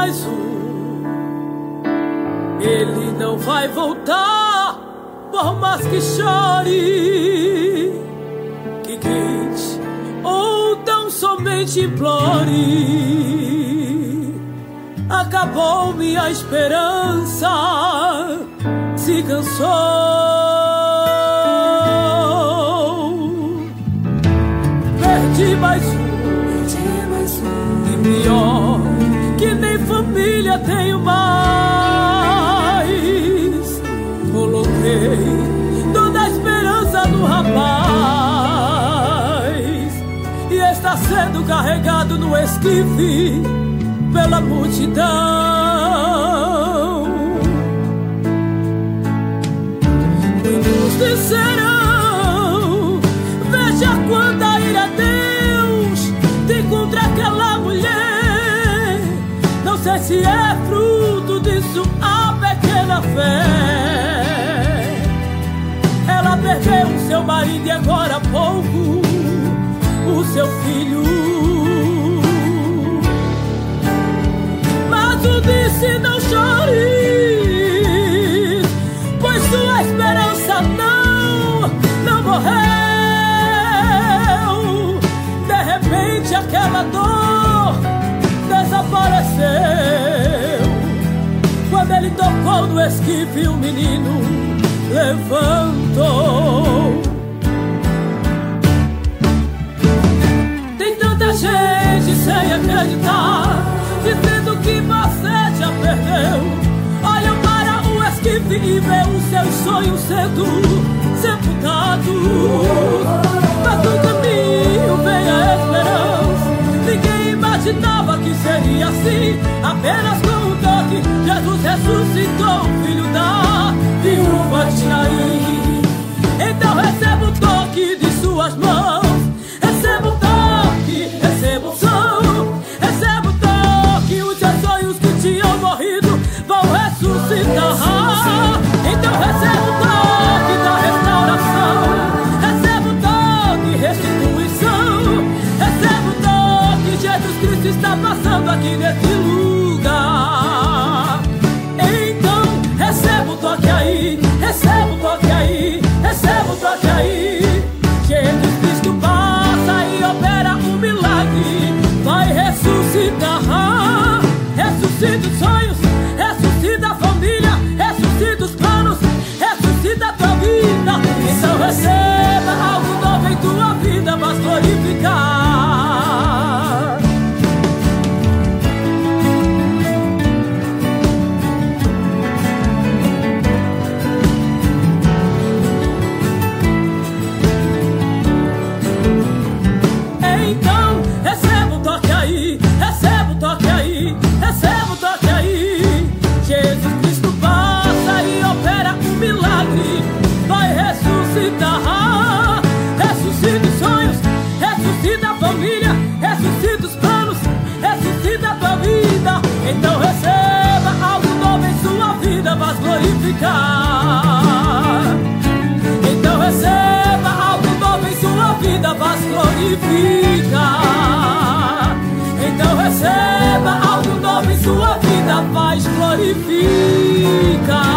mais ele não vai voltar, por mais que chore, que grite ou tão somente implore. Acabou minha esperança, se cansou. Perdi mais e pior, que nem família tenho mais. Coloquei toda a esperança no rapaz e está sendo carregado no esquife pela multidão. Muitos disserão: veja quanta ira Deus tem contra aquela mulher. Não sei se é fruto disso a pequena fé. Ela perdeu o seu marido e agora há pouco o seu filho. Disse: não chores, pois sua esperança não morreu. De repente aquela dor desapareceu. Quando ele tocou no esquife, o menino levantou. Tem tanta gente sem acreditar, dizendo que você já perdeu. Olha para o esquife e vê os seus sonhos sendo sepultados. Mas no caminho vem a esperança. Ninguém imaginava que seria assim. Apenas com um toque, Jesus ressuscitou o filho da viúva de Naim. Então receba o toque de suas mãos. Receba o toque, receba o som. Receba o toque, os seus sonhos que tinham morrido vão ressuscitar. Então receba o toque da restauração. Receba o toque, restituição. Receba o toque, Jesus Cristo está passando aqui nesse lugar. Então receba o toque aí, receba o toque aí, receba o toque aí. Jesus Cristo passa e opera um milagre. Vai ressuscitar, ressuscita os sonhos, ressuscita a família, ressuscita os planos, ressuscita a tua vida. Então receba algo novo em tua vida, mas glorificar. Então receba o toque aí, receba o toque aí, receba o toque aí. Jesus Cristo passa e opera um milagre. Vai ressuscitar, ressuscita os sonhos, ressuscita a família, ressuscita os planos, ressuscita a tua vida. Então receba algo novo em sua vida, mas glorificar. Então receba algo novo em sua vida, mas glorificar. Então receba algo novo em sua vida, mas glorificar.